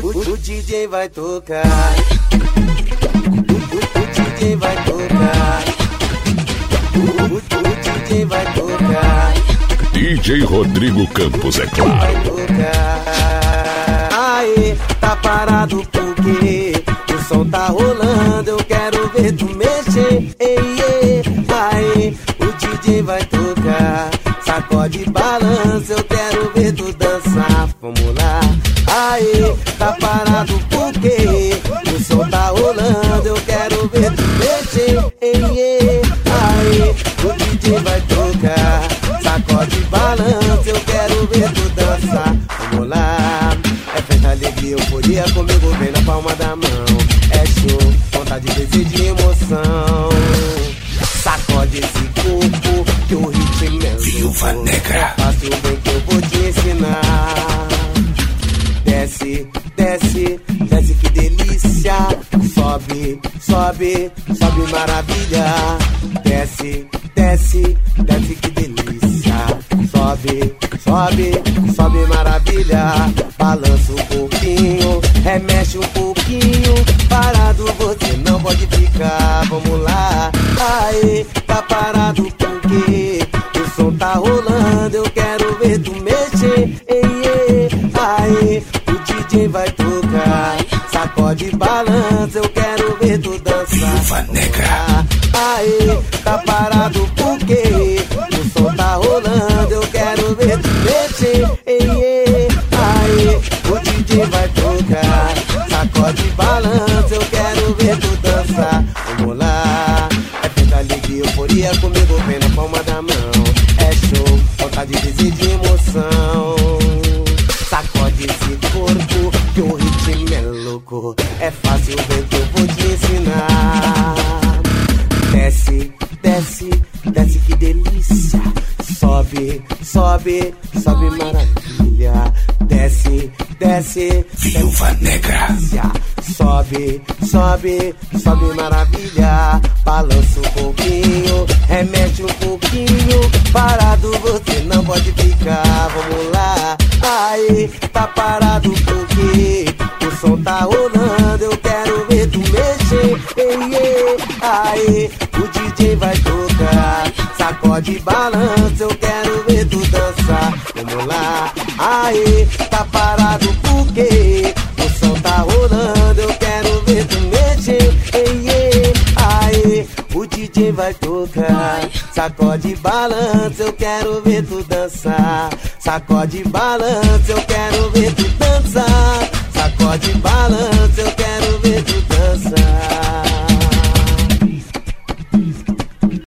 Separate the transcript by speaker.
Speaker 1: O DJ vai tocar. O DJ vai tocar. O DJ vai tocar.
Speaker 2: DJ Rodrigo Campos, é claro.
Speaker 1: Vai tocar. Aê, tá parado porque o som tá rolando. Eu quero ver tu mexer. Ei, ei, aê, o DJ vai tocar. Sacode, balança, eu quero ver tu dançar. Vamos lá. Aê, tá parado porque o som tá rolando. Eu quero ver tu mexer. Ei, ei, aê, o DJ vai tocar. Sacode, balança, eu quero ver tu dançar. Vamos lá. É festa, alegria, euforia, comigo vem na palma da mão. É show, vontade, desejo e emoção. Sacode esse corpo que o ritmo é
Speaker 2: Viúva Negra.
Speaker 1: Faça o bem que eu vou te ensinar. Desce, desce, desce que delícia. Sobe, sobe, sobe maravilha. Desce, desce, desce que delícia. Sobe, sobe, sobe maravilha. Balança um pouquinho, remexe um pouquinho. Parado você não pode ficar, vamos lá. Aê, tá parado porque o som tá rolando. Eu quero ver tu mexer. Ei, ei, aê, o DJ vai tocar. Sacode, balança, eu quero ver tu dançar.
Speaker 2: Viúva Negra.
Speaker 1: Aê, tá parado porque o som tá rolando. Eu quero ver tu mexer. Ei, ei, aê, o DJ vai tocar. Sacode, balança, eu quero ver tu dançar. Vamos lá. É festa, alegria, euforia, comigo vem na palma da mão. É show, vontade, desejo e emoção. Sacode esse corpo que o ritmo é louco. É fácil ver que eu vou te ensinar. Desce, desce, desce que delícia. Sobe, sobe, sobe maravilha. Desce, desce,
Speaker 2: Viúva Negra.
Speaker 1: Sobe, sobe, sobe maravilha. Balança um pouquinho, remexe um pouquinho. Parado você não pode ficar, vamos lá. Aê, tá parado porque o som tá rolando. Eu quero ver tu mexer. Ei, ei, aê, o DJ vai tocar. Sacode, balança, eu quero ver tu dançar. Vamos lá. Aê, tá parado porque o som tá rolando. Eu quero ver tu mexer. Ei, ei, aê, o DJ vai tocar. Sacode, balança, eu quero ver tu dançar. Sacode, balança, eu quero ver tu dançar. Sacode, balança.